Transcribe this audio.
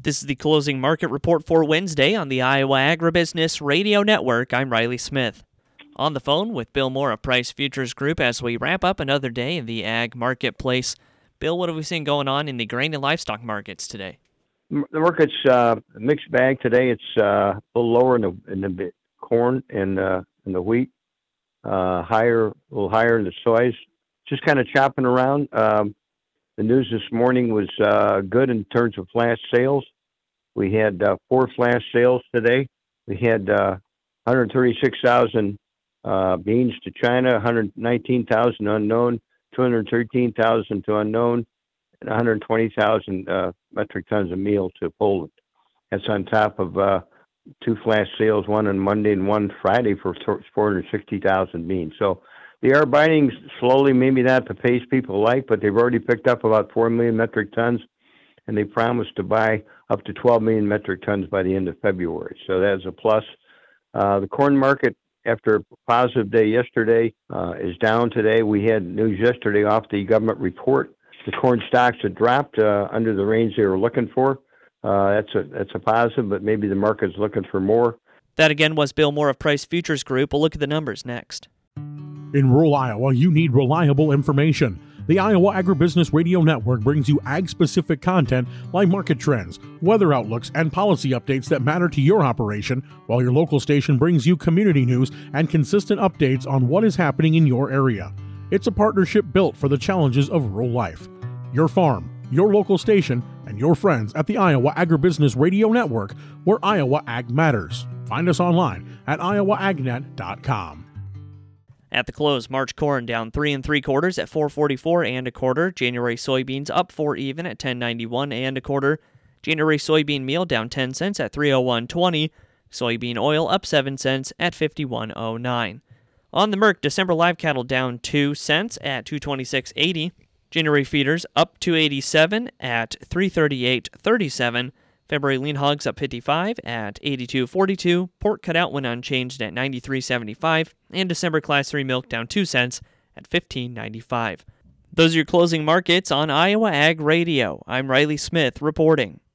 This is the closing market report for Wednesday on the Iowa Agribusiness Radio Network. I'm Riley Smith. On the phone with Bill Moore of Price Futures Group as we wrap up another day in the ag marketplace. Bill, what have we seen going on in the grain and livestock markets today? The market's a mixed bag today. It's a little lower in the corn and in the wheat, a little higher in the soys. Just kind of chopping around. The news this morning was good in terms of flash sales. We had 4 flash sales today. We had 136,000 beans to China, 119,000 unknown, 213,000 to unknown, and 120,000 metric tons of meal to Poland. That's on top of 2 flash sales, one on Monday and one Friday for 460,000 beans. So they are buying slowly, maybe not the pace people like, but they've already picked up about 4 million metric tons, and they promised to buy up to 12 million metric tons by the end of February. So that's a plus. The corn market, after a positive day yesterday, is down today. We had news yesterday off the government report. The corn stocks had dropped under the range they were looking for. That's a positive, but maybe the market's looking for more. That again was Bill Moore of Price Futures Group. We'll look at the numbers next. In rural Iowa, you need reliable information. The Iowa Agribusiness Radio Network brings you ag-specific content like market trends, weather outlooks, and policy updates that matter to your operation, while your local station brings you community news and consistent updates on what is happening in your area. It's a partnership built for the challenges of rural life. Your farm, your local station, and your friends at the Iowa Agribusiness Radio Network, where Iowa Ag matters. Find us online at iowaagnet.com. At the close, March corn down 3 3/4 at $4.44 1/4. January soybeans up 4 even at $10.91 1/4. January soybean meal down 10 cents at $3.0120. Soybean oil up 7 cents at $51.09. On the Merc, December live cattle down 2 cents at $226.80. January feeders up 287 at $338.37. February lean hogs up 55 at $82.42. Pork cutout went unchanged at $93.75. And December Class 3 milk down 2 cents at $15.95. Those are your closing markets on Iowa Ag Radio. I'm Riley Smith reporting.